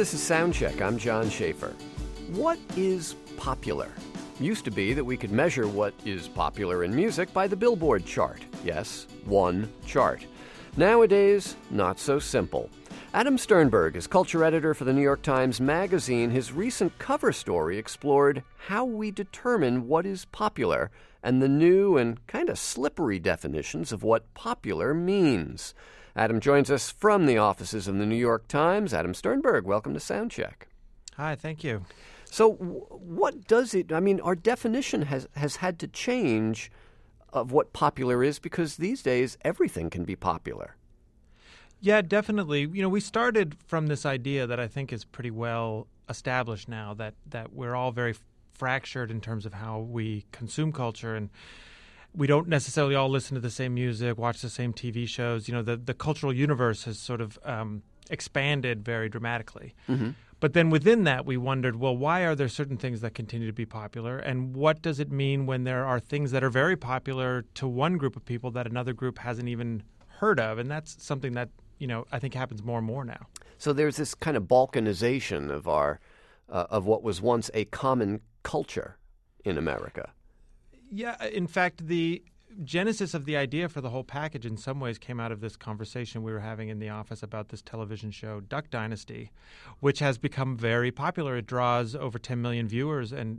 this is Soundcheck. I'm John Schaefer. What is popular? Used to be that we could measure what is popular in music by the Billboard chart. Yes, one chart. Nowadays, not so simple. Adam Sternberg is culture editor for the New York Times Magazine. His recent cover story explored how we determine what is popular and the new and kind of slippery definitions of what popular means. Adam joins us from the offices of the New York Times. Adam Sternberg, welcome to Soundcheck. Hi, thank you. So what does it, our definition has had to change of what popular is because these days everything can be popular. Yeah, definitely. We started from this idea that I think is pretty well established now, that we're all very fractured in terms of how we consume culture, and we don't necessarily all listen to the same music, watch the same TV shows. The cultural universe has sort of expanded very dramatically. Mm-hmm. But then within that, we wondered, well, why are there certain things that continue to be popular? And what does it mean when there are things that are very popular to one group of people that another group hasn't even heard of? And that's something that, I think happens more and more now. So there's this kind of balkanization of our of what was once a common culture in America. Yeah, in fact, the genesis of the idea for the whole package in some ways came out of this conversation we were having in the office about this television show, Duck Dynasty, which has become very popular. It draws over 10 million viewers, and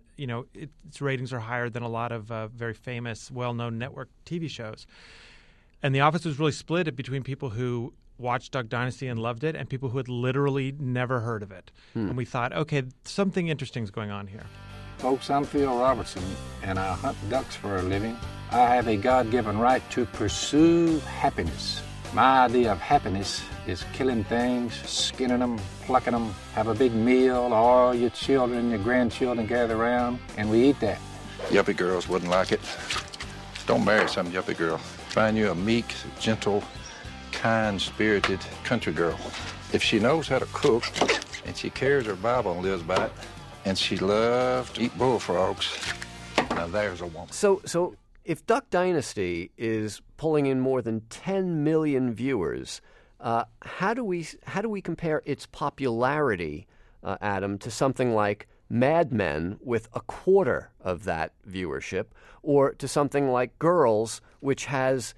its ratings are higher than a lot of very famous, well-known network TV shows. And the office was really split between people who watched Duck Dynasty and loved it and people who had literally never heard of it. And we thought, okay, something interesting is going on here. Folks, I'm Phil Robertson, and I hunt ducks for a living. I have a God-given right to pursue happiness. My idea of happiness is killing things, skinning them, plucking them, have a big meal, all your children, your grandchildren gather around, and we eat that. Yuppie girls wouldn't like it. Don't marry some yuppie girl. Find you a meek, gentle, kind-spirited country girl. If she knows how to cook, and she carries her Bible and lives by it, and she loves to eat bullfrogs, now there's a woman. So if Duck Dynasty is pulling in more than 10 million viewers, how do we compare its popularity, Adam, to something like Mad Men with a quarter of that viewership, or to something like Girls, which has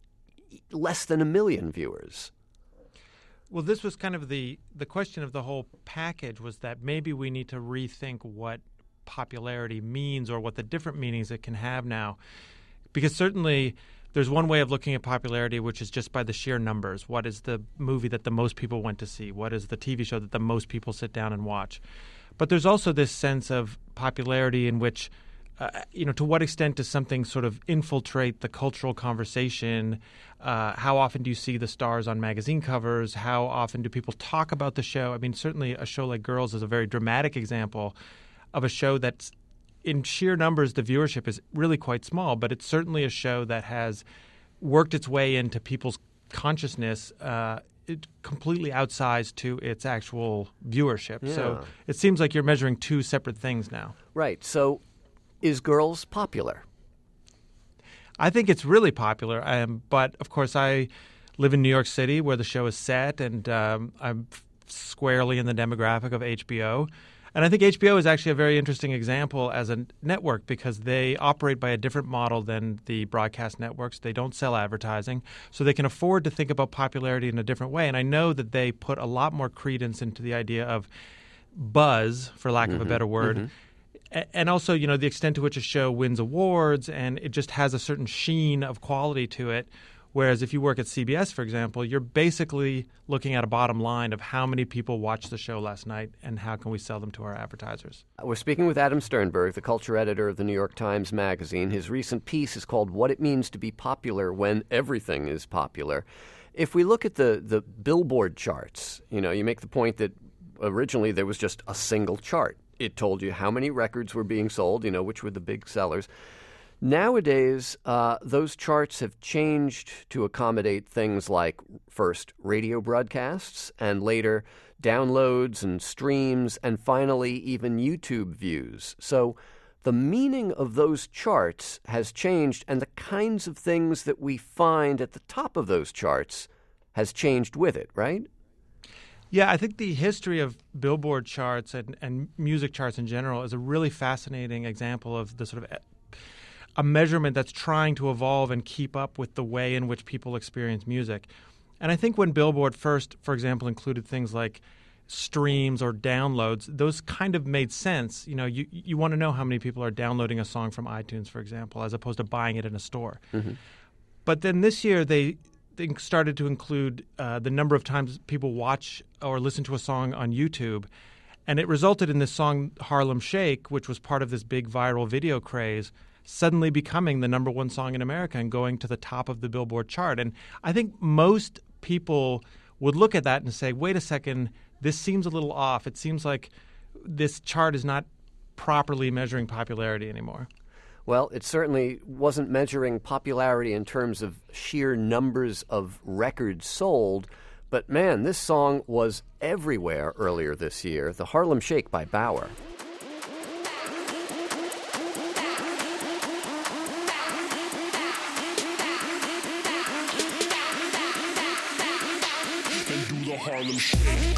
less than 1 million viewers? Well, this was kind of the question of the whole package, was that maybe we need to rethink what popularity means or what the different meanings it can have now. Because certainly there's one way of looking at popularity, which is just by the sheer numbers. What is the movie that the most people went to see? What is the TV show that the most people sit down and watch? But there's also this sense of popularity in which, to what extent does something sort of infiltrate the cultural conversation? How often do you see the stars on magazine covers? How often do people talk about the show? Certainly a show like Girls is a very dramatic example of a show that's, in sheer numbers, the viewership is really quite small, but it's certainly a show that has worked its way into people's consciousness completely outsized to its actual viewership. Yeah. So it seems like you're measuring two separate things now. Right. So is Girls popular? I think it's really popular. But, of course, I live in New York City where the show is set, and I'm squarely in the demographic of HBO. And I think HBO is actually a very interesting example as a network because they operate by a different model than the broadcast networks. They don't sell advertising, so they can afford to think about popularity in a different way. And I know that they put a lot more credence into the idea of buzz, for lack of a better word, and also, the extent to which a show wins awards, and it just has a certain sheen of quality to it. Whereas if you work at CBS, for example, you're basically looking at a bottom line of how many people watched the show last night and how can we sell them to our advertisers. We're speaking with Adam Sternberg, the culture editor of the New York Times Magazine. His recent piece is called What It Means to Be Popular When Everything is Popular. If we look at the Billboard charts, you make the point that originally there was just a single chart. It told you how many records were being sold, which were the big sellers. Nowadays, those charts have changed to accommodate things like, first, radio broadcasts, and later, downloads and streams, and finally, even YouTube views. So the meaning of those charts has changed, and the kinds of things that we find at the top of those charts has changed with it, right? Yeah, I think the history of Billboard charts and music charts in general is a really fascinating example of the sort of a measurement that's trying to evolve and keep up with the way in which people experience music. And I think when Billboard first, for example, included things like streams or downloads, those kind of made sense. You know, you want to know how many people are downloading a song from iTunes, for example, as opposed to buying it in a store. Mm-hmm. But then this year they started to include the number of times people watch or listen to a song on YouTube. And it resulted in this song, Harlem Shake, which was part of this big viral video craze, suddenly becoming the number one song in America and going to the top of the Billboard chart. And I think most people would look at that and say, wait a second, this seems a little off. It seems like this chart is not properly measuring popularity anymore. Well, it certainly wasn't measuring popularity in terms of sheer numbers of records sold, but man, this song was everywhere earlier this year, the Harlem Shake by Bauer. Harlem Shake.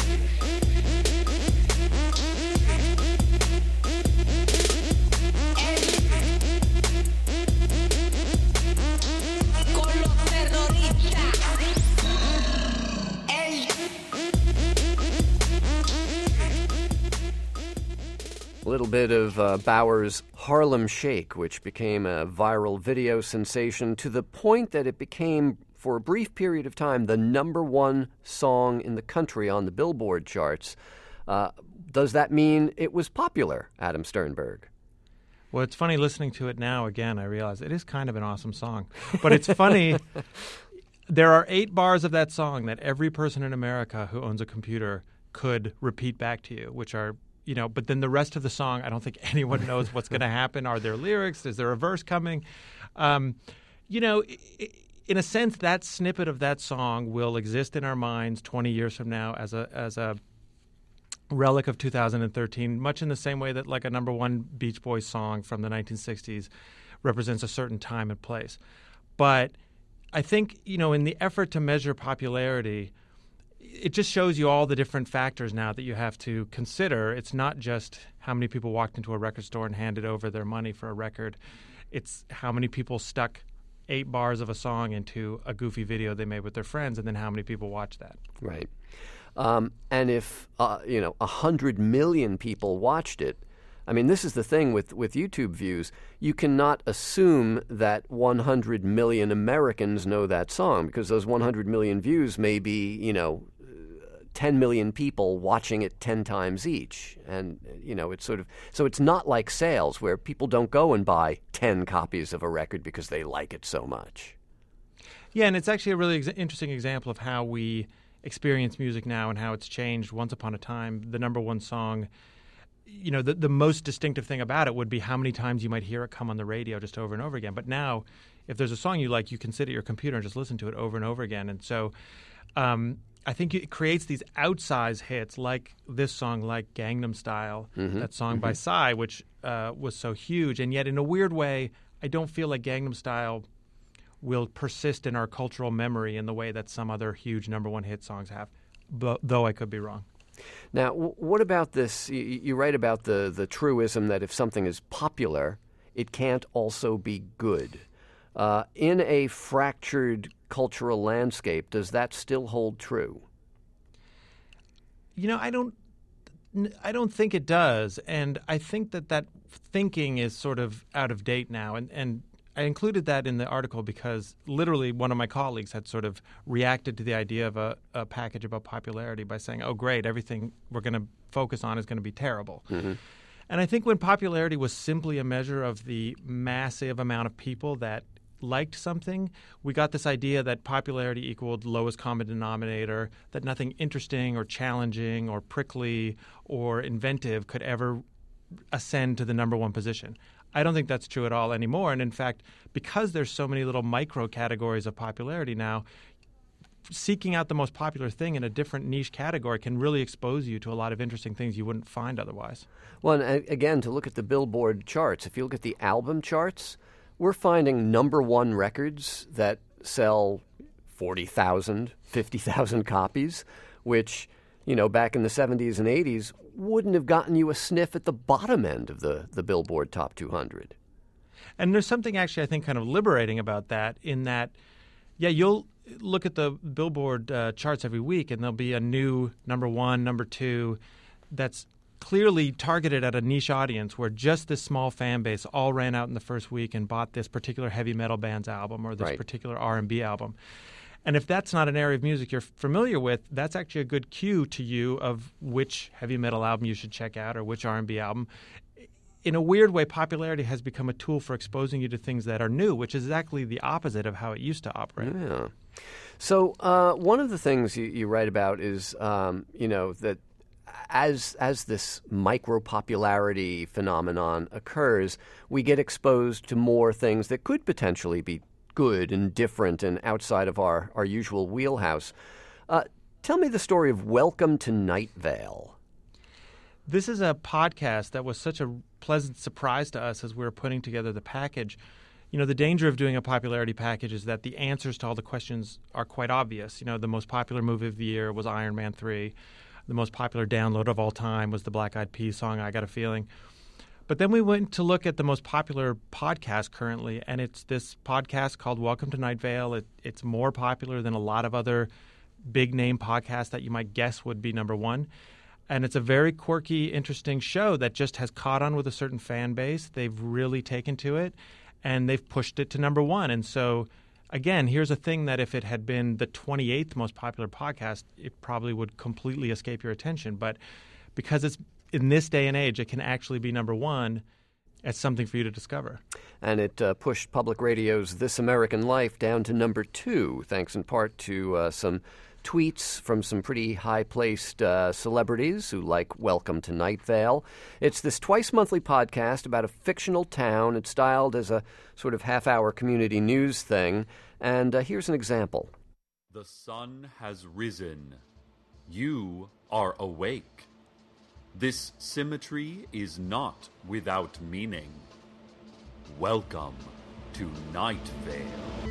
A little bit of Bauer's Harlem Shake, which became a viral video sensation to the point that it became, for a brief period of time, the number one song in the country on the Billboard charts. Does that mean it was popular, Adam Sternberg? Well, it's funny listening to it now again. I realize it is kind of an awesome song. But it's funny, there are 8 bars of that song that every person in America who owns a computer could repeat back to you, which are, you know, but then the rest of the song, I don't think anyone knows what's going to happen. Are there lyrics? Is there a verse coming? You know, in a sense, that snippet of that song will exist in our minds 20 years from now as a relic of 2013, much in the same way that like a number one Beach Boys song from the 1960s represents a certain time and place. But I think, you know, in the effort to measure popularity, it just shows you all the different factors now that you have to consider. It's not just how many people walked into a record store and handed over their money for a record. It's how many people stuck 8 bars of a song into a goofy video they made with their friends, and then how many people watched that. Right. And if, 100 million people watched it, I mean, this is the thing with YouTube views. You cannot assume that 100 million Americans know that song, because those 100 million views may be, 10 million people watching it 10 times each. And, it's sort of, so it's not like sales where people don't go and buy 10 copies of a record because they like it so much. Yeah, and it's actually a really interesting example of how we experience music now and how it's changed. Once upon a time, the number one song, the most distinctive thing about it would be how many times you might hear it come on the radio just over and over again. But now, if there's a song you like, you can sit at your computer and just listen to it over and over again. And so I think it creates these outsized hits like this song, like Gangnam Style, that song by Psy, which was so huge. And yet, in a weird way, I don't feel like Gangnam Style will persist in our cultural memory in the way that some other huge number one hit songs have, though I could be wrong. Now, what about this? You write about the truism that if something is popular, it can't also be good. In a fractured cultural landscape, does that still hold true? I don't think it does, and I think that thinking is sort of out of date now, and I included that in the article because literally one of my colleagues had sort of reacted to the idea of a package about popularity by saying, oh, great, everything we're going to focus on is going to be terrible. Mm-hmm. And I think when popularity was simply a measure of the massive amount of people that liked something, we got this idea that popularity equaled lowest common denominator, that nothing interesting or challenging or prickly or inventive could ever ascend to the number one position. I don't think that's true at all anymore. And in fact, because there's so many little micro categories of popularity now, seeking out the most popular thing in a different niche category can really expose you to a lot of interesting things you wouldn't find otherwise. Well, and again, to look at the Billboard charts, if you look at the album charts, we're finding number one records that sell 40,000, 50,000 copies, which back in the 70s and 80s, wouldn't have gotten you a sniff at the bottom end of the Billboard Top 200. And there's something actually, I think, kind of liberating about that in that, you'll look at the Billboard charts every week and there'll be a new number one, number two that's clearly targeted at a niche audience where just this small fan base all ran out in the first week and bought this particular heavy metal band's album or this particular R&B album. And if that's not an area of music you're familiar with, that's actually a good cue to you of which heavy metal album you should check out or which R&B album. In a weird way, popularity has become a tool for exposing you to things that are new, which is exactly the opposite of how it used to operate. Yeah. So one of the things you write about is, that as this micro-popularity phenomenon occurs, we get exposed to more things that could potentially be good and different and outside of our usual wheelhouse. Tell me the story of Welcome to Night Vale. This is a podcast that was such a pleasant surprise to us as we were putting together the package. The danger of doing a popularity package is that the answers to all the questions are quite obvious. The most popular movie of the year was Iron Man 3. The most popular download of all time was the Black Eyed Peas song, I Got a Feeling. But then we went to look at the most popular podcast currently, and it's this podcast called Welcome to Night Vale. It's more popular than a lot of other big-name podcasts that you might guess would be number one. And it's a very quirky, interesting show that just has caught on with a certain fan base. They've really taken to it, and they've pushed it to number one. And so, again, here's a thing that if it had been the 28th most popular podcast, it probably would completely escape your attention. But because it's in this day and age, it can actually be number one. It's something for you to discover. And it pushed public radio's This American Life down to number 2, thanks in part to some tweets from some pretty high-placed celebrities who like Welcome to Night Vale. It's this twice-monthly podcast about a fictional town. It's styled as a sort of half-hour community news thing. And here's an example. The sun has risen. You are awake. This symmetry is not without meaning. Welcome to Night Vale.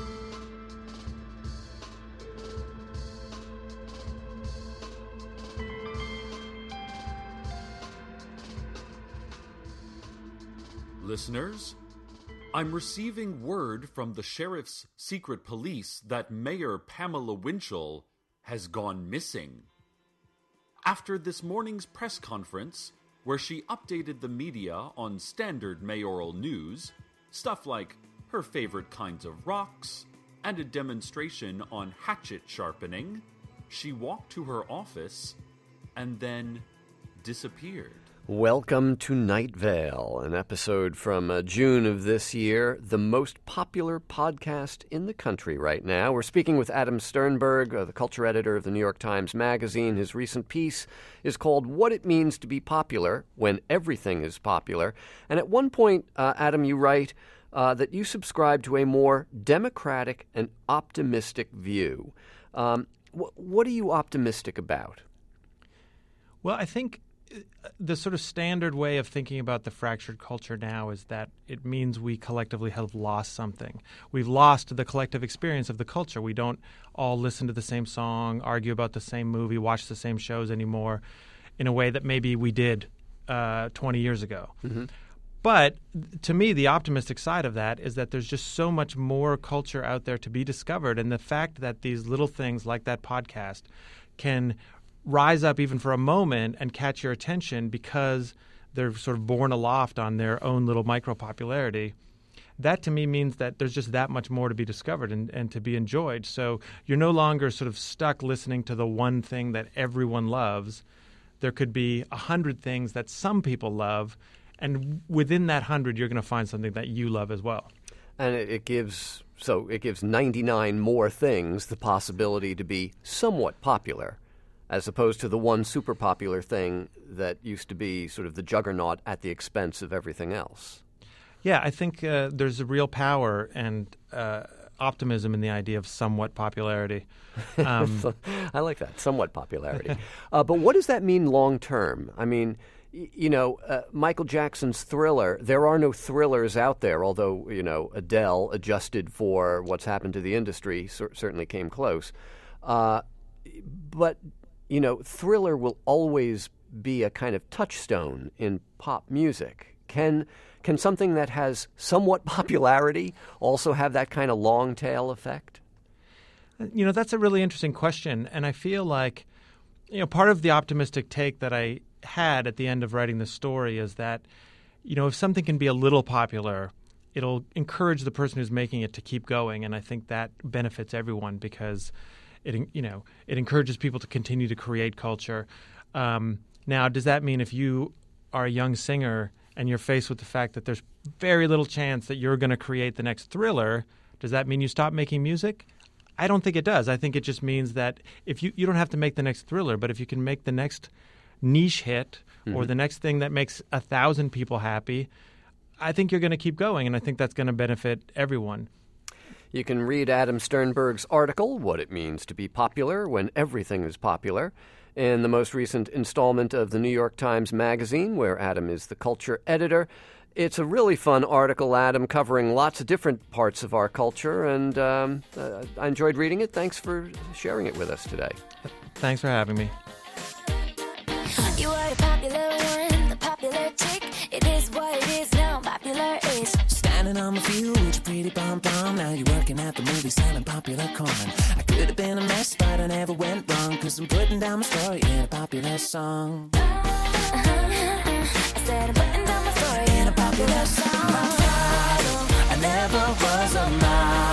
Listeners, I'm receiving word from the sheriff's secret police that Mayor Pamela Winchell has gone missing. After this morning's press conference, where she updated the media on standard mayoral news, stuff like her favorite kinds of rocks, and a demonstration on hatchet sharpening, she walked to her office and then disappeared. Welcome to Night Vale, an episode from June of this year, the most popular podcast in the country right now. We're speaking with Adam Sternberg, the culture editor of the New York Times Magazine. His recent piece is called What It Means to Be Popular When Everything is Popular. And at one point, Adam, you write that you subscribe to a more democratic and optimistic view. What are you optimistic about? Well, I think the sort of standard way of thinking about the fractured culture now is that it means we collectively have lost something. We've lost the collective experience of the culture. We don't all listen to the same song, argue about the same movie, watch the same shows anymore in a way that maybe we did 20 years ago. Mm-hmm. But to me, the optimistic side of that is that there's just so much more culture out there to be discovered. And the fact that these little things like that podcast can rise up even for a moment and catch your attention because they're sort of borne aloft on their own little micro-popularity, that to me means that there's just that much more to be discovered and to be enjoyed. So you're no longer sort of stuck listening to the one thing that everyone loves. There could be 100 things that some people love, and within that 100, you're going to find something that you love as well. And it gives 99 more things the possibility to be somewhat popular, as opposed to the one super popular thing that used to be sort of the juggernaut at the expense of everything else. Yeah, I think there's a real power and optimism in the idea of somewhat popularity. I like that, somewhat popularity. But what does that mean long term? I mean, Michael Jackson's Thriller, there are no thrillers out there, although, Adele, adjusted for what's happened to the industry, certainly came close. But Thriller will always be a kind of touchstone in pop music. Can something that has somewhat popularity also have that kind of long tail effect? That's a really interesting question, and I feel like, part of the optimistic take that I had at the end of writing the story is that, if something can be a little popular, it'll encourage the person who's making it to keep going, and I think that benefits everyone because it encourages people to continue to create culture. Now, does that mean if you are a young singer and you're faced with the fact that there's very little chance that you're going to create the next Thriller, does that mean you stop making music? I don't think it does. I think it just means that if you don't have to make the next Thriller, but if you can make the next niche hit or the next thing that makes 1,000 people happy, I think you're going to keep going, and I think that's going to benefit everyone. You can read Adam Sternberg's article, What It Means to Be Popular When Everything is Popular, in the most recent installment of the New York Times Magazine, where Adam is the culture editor. It's a really fun article, Adam, covering lots of different parts of our culture, and I enjoyed reading it. Thanks for sharing it with us today. Thanks for having me. You are the popular one, the popular chick. It is what it is now, popular is. Standing on my field with your pretty pom-pom. Now you're working at the movie selling popular corn. I could have been a mess, but I never went wrong, 'cause I'm putting down my story in a popular song. I said I'm putting down my story in a popular song. I never was a model.